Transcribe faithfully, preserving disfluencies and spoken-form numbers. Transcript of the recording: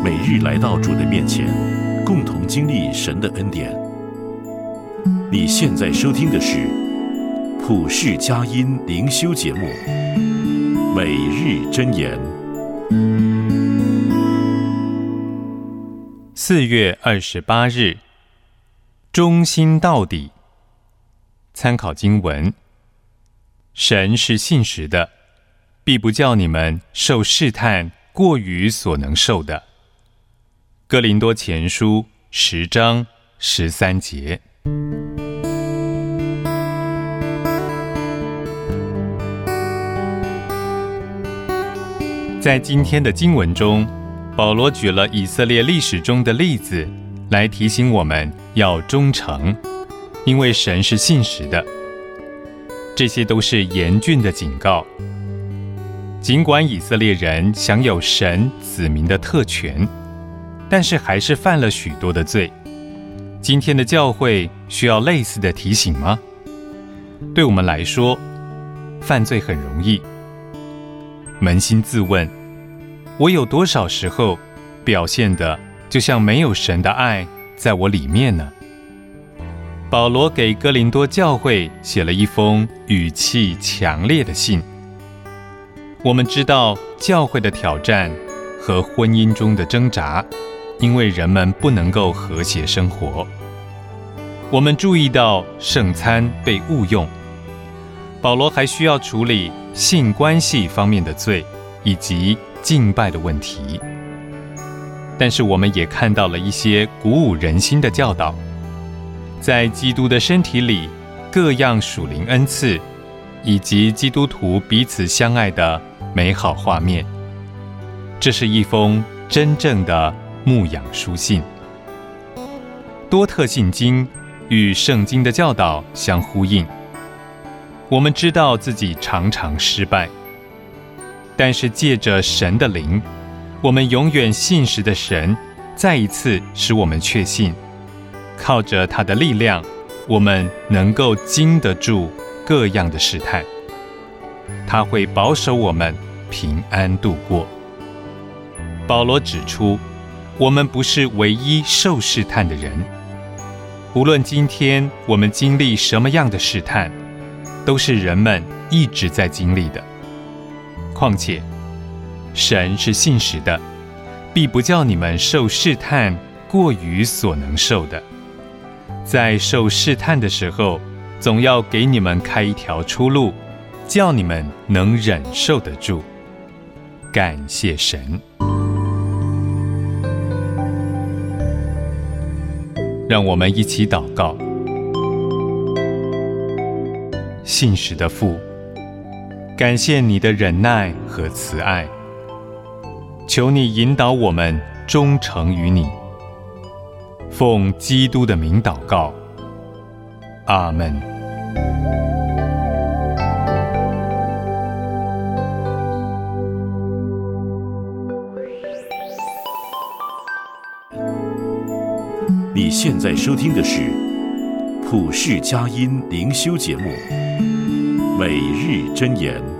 每日来到主的面前，共同经历神的恩典。你现在收听的是普世佳音灵修节目《每日箴言》。 四月二十八日，忠心到底。参考经文：神是信实的，必不叫你们受试探过于所能受的。哥林多前书十章十三节。在今天的经文中，保罗举了以色列历史中的例子，来提醒我们要忠诚，因为神是信实的。这些都是严峻的警告。尽管以色列人享有神子民的特权，但是还是犯了许多的罪。今天的教会需要类似的提醒吗？对我们来说，犯罪很容易。扪心自问，我有多少时候表现得就像没有神的爱在我里面呢？保罗给哥林多教会写了一封语气强烈的信。我们知道教会的挑战和婚姻中的挣扎，因为人们不能够和谐生活。我们注意到圣餐被误用，保罗还需要处理性关系方面的罪以及敬拜的问题。但是我们也看到了一些鼓舞人心的教导，在基督的身体里各样属灵恩赐，以及基督徒彼此相爱的美好画面。这是一封真正的牧养书信。多特信经与圣经的教导相呼应。我们知道自己常常失败，但是借着神的灵，我们永远信实的神再一次使我们确信，靠着他的力量，我们能够经得住各样的试探。他会保守我们平安度过。保罗指出，我们不是唯一受试探的人。无论今天我们经历什么样的试探，都是人们一直在经历的。况且，神是信实的，必不叫你们受试探过于所能受的。在受试探的时候，总要给你们开一条出路，叫你们能忍受得住。感谢神。让我们一起祷告。信实的父，感谢你的忍耐和慈爱，求你引导我们忠诚于你。奉基督的名祷告，阿们。 你现在收听的是普世佳音灵修节目《每日箴言》。